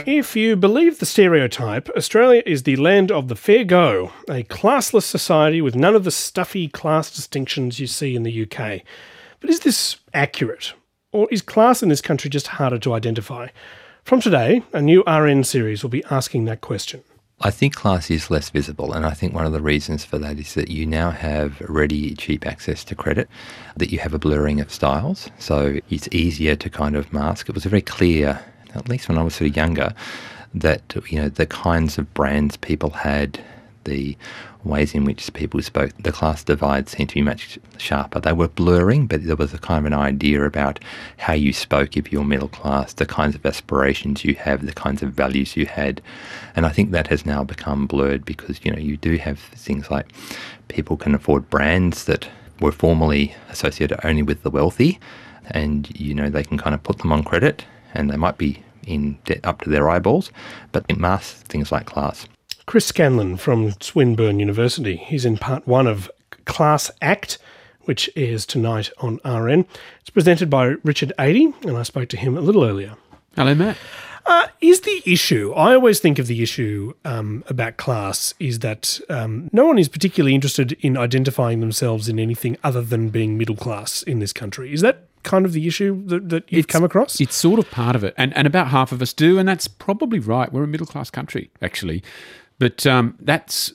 If you believe the stereotype, Australia is the land of the fair go, a classless society with none of the stuffy class distinctions you see in the UK. But is this accurate? Or is class in this country just harder to identify? From today, a new RN series will be asking that question. I think class is less visible, and I think one of the reasons for that is that you now have ready, cheap access to credit, that you have a blurring of styles, so it's easier to kind of mask. It was very clear, at least when I was sort of younger, that, you know, the kinds of brands people had, the ways in which people spoke, the class divides seemed to be much sharper. They were blurring, but there was a kind of an idea about how you spoke if you're middle class, the kinds of aspirations you have, the kinds of values you had. And I think that has now become blurred because, you know, you do have things like people can afford brands that were formerly associated only with the wealthy, and, you know, they can kind of put them on credit and they might be in debt up to their eyeballs, but it masks things like class. Chris Scanlon from Swinburne University. He's in part one of Class Act, which airs tonight on RN. It's presented by Richard Adey, and I spoke to him a little earlier. Hello, Matt. Is the issue, I always think of the issue about class, is that no one is particularly interested in identifying themselves in anything other than being middle class in this country. Is that kind of the issue that you've come across? It's sort of part of it, and about half of us do, and that's probably right. We're a middle class country, actually. But that's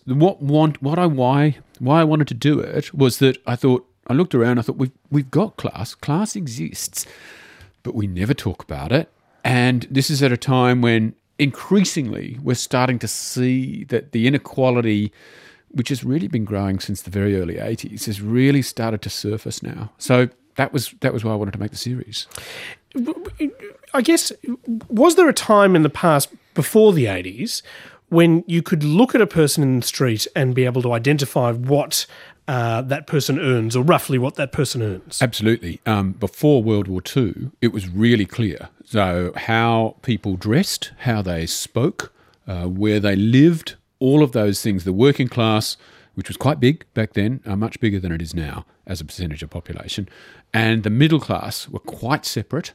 why I wanted to do it was that I looked around, I thought we've got class. Class exists, but we never talk about it. And this is at a time when increasingly we're starting to see that the inequality, which has really been growing since the very early 80s, has really started to surface now. So that was why I wanted to make the series. I guess, was there a time in the past before the 80s when you could look at a person in the street and be able to identify what that person earns, or roughly what that person earns? Absolutely. Before World War II, it was really clear. So how people dressed, how they spoke, where they lived, all of those things. The working class, which was quite big back then, much bigger than it is now as a percentage of population, and the middle class were quite separate.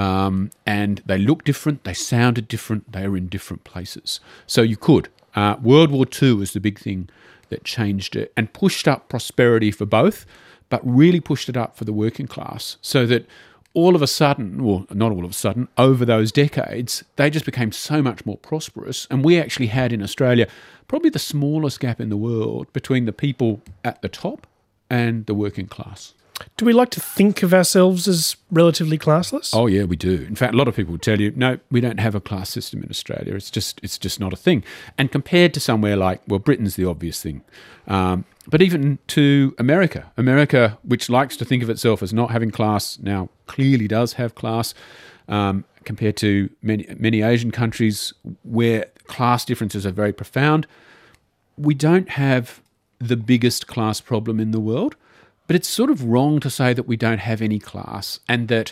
And they looked different, they sounded different, they were in different places. So you could. World War II was the big thing that changed it and pushed up prosperity for both, but really pushed it up for the working class, so that all of a sudden, well, not all of a sudden, over those decades, they just became so much more prosperous. And we actually had in Australia probably the smallest gap in the world between the people at the top and the working class. Do we like to think of ourselves as relatively classless? Oh yeah, we do. In fact, a lot of people tell you, no, we don't have a class system in Australia. It's just not a thing. And compared to somewhere like, well, Britain's the obvious thing, but even to America, which likes to think of itself as not having class, now clearly does have class, compared to many Asian countries where class differences are very profound. We don't have the biggest class problem in the world. But it's sort of wrong to say that we don't have any class and that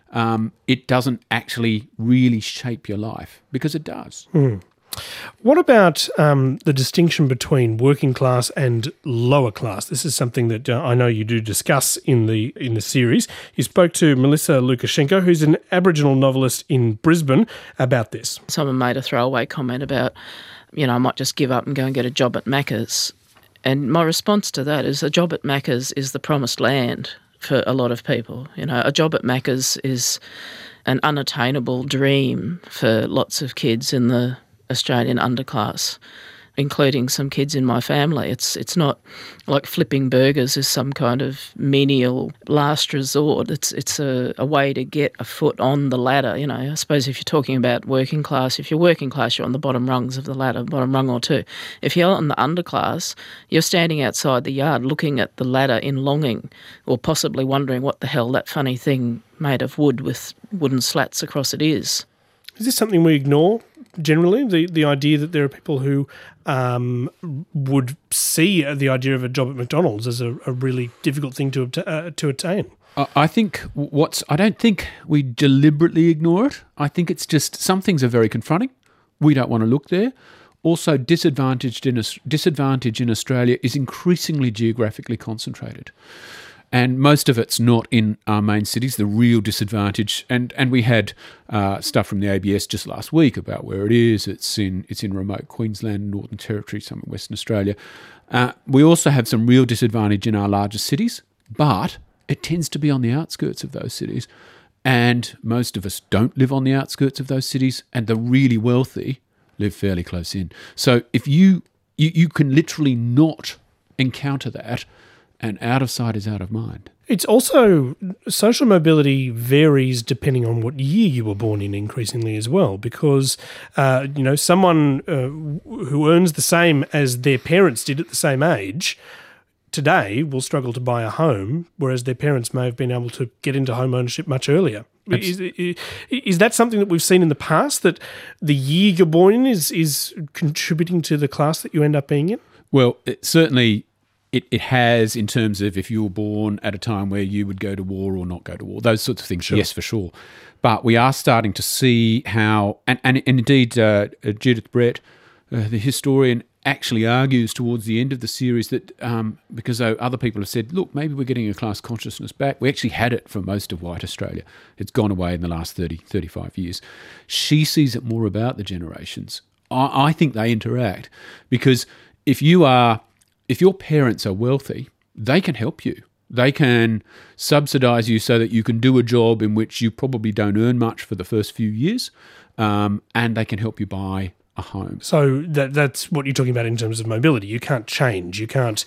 it doesn't actually really shape your life, because it does. What about the distinction between working class and lower class? This is something that I know you do discuss in the series. You spoke to Melissa Lukashenko, who's an Aboriginal novelist in Brisbane, about this. Someone made a throwaway comment about, I might just give up and go and get a job at Macca's. And my response to that is a job at Macca's is the promised land for a lot of people. A job at Macca's is an unattainable dream for lots of kids in the Australian underclass, including some kids in my family. It's not like flipping burgers is some kind of menial last resort. It's a way to get a foot on the ladder. I suppose if you're talking about working class, if you're working class, you're on the bottom rungs of the ladder, bottom rung or two. If you're on the underclass, you're standing outside the yard looking at the ladder in longing, or possibly wondering what the hell that funny thing made of wood with wooden slats across it is. Is this something we ignore generally, the idea that there are people who would see the idea of a job at McDonald's as a really difficult thing to attain? I don't think we deliberately ignore it. I think it's just some things are very confronting. We don't want to look there. Also, disadvantage in Australia is increasingly geographically concentrated. And most of it's not in our main cities, the real disadvantage. And we had stuff from the ABS just last week about where it is. It's in remote Queensland, Northern Territory, some in Western Australia. We also have some real disadvantage in our largest cities, but it tends to be on the outskirts of those cities. And most of us don't live on the outskirts of those cities, and the really wealthy live fairly close in. So if you can literally not encounter that, and out of sight is out of mind. It's also, social mobility varies depending on what year you were born in increasingly as well, because, someone who earns the same as their parents did at the same age today will struggle to buy a home, whereas their parents may have been able to get into home ownership much earlier. Is that something that we've seen in the past, that the year you're born in is contributing to the class that you end up being in? Well, certainly it has, in terms of if you were born at a time where you would go to war or not go to war, those sorts of things, sure. Yes, for sure. But we are starting to see how, and indeed Judith Brett, the historian, actually argues towards the end of the series that because other people have said, look, maybe we're getting a class consciousness back. We actually had it for most of white Australia. It's gone away in the last 30, 35 years. She sees it more about the generations. I think they interact, because if your parents are wealthy, they can help you. They can subsidise you so that you can do a job in which you probably don't earn much for the first few years, and they can help you buy a home. So that's what you're talking about in terms of mobility. You can't change.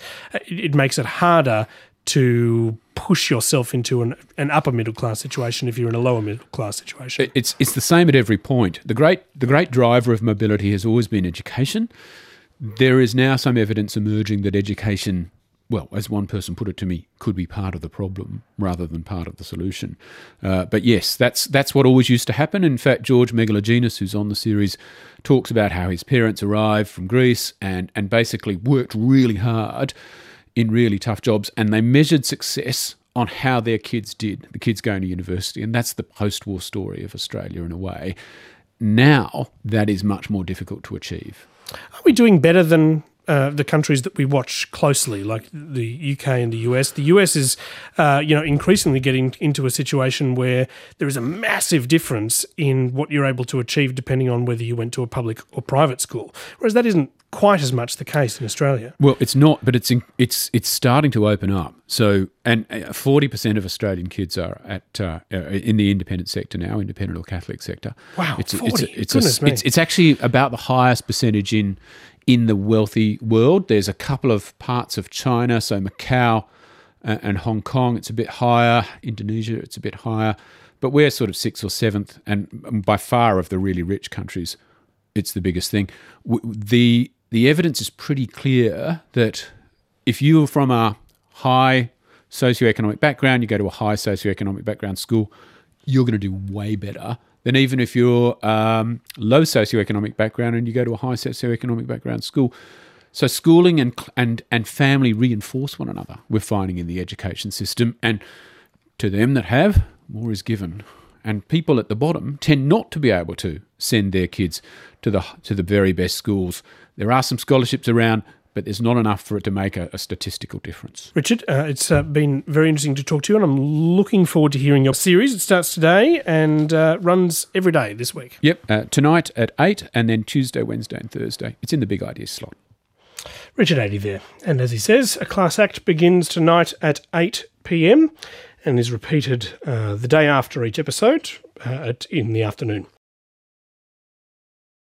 It makes it harder to push yourself into an upper middle class situation if you're in a lower middle class situation. It's the same at every point. The great driver of mobility has always been education. There is now some evidence emerging that education, well, as one person put it to me, could be part of the problem rather than part of the solution. But yes, that's what always used to happen. In fact, George Megalogenis, who's on the series, talks about how his parents arrived from Greece and basically worked really hard in really tough jobs, and they measured success on how their kids did, the kids going to university. And that's the post-war story of Australia in a way. Now, that is much more difficult to achieve. Are we doing better than the countries that we watch closely, like the UK and the US? The US is, increasingly getting into a situation where there is a massive difference in what you're able to achieve depending on whether you went to a public or private school, whereas that isn't quite as much the case in Australia. Well, it's not, but it's starting to open up. So, and 40% of Australian kids are at in the independent sector now, independent or Catholic sector. Wow, 40. It's actually about the highest percentage in the wealthy world. There's a couple of parts of China, so Macau and Hong Kong, it's a bit higher. Indonesia, it's a bit higher. But we're sort of 6th or 7th, and by far of the really rich countries, it's the biggest thing. The evidence is pretty clear that if you're from a high socioeconomic background, you go to a high socioeconomic background school, you're going to do way better than even if you're low socioeconomic background and you go to a high socioeconomic background school. So schooling and family reinforce one another, we're finding in the education system. And to them that have, more is given. And people at the bottom tend not to be able to send their kids to the very best schools. There are some scholarships around, but there's not enough for it to make a statistical difference. Richard, it's been very interesting to talk to you, and I'm looking forward to hearing your series. It starts today and runs every day this week. Yep, tonight at 8 and then Tuesday, Wednesday and Thursday. It's in the Big Ideas slot. Richard Adey there. And as he says, A Class Act begins tonight at 8 p.m. and is repeated the day after each episode in the afternoon.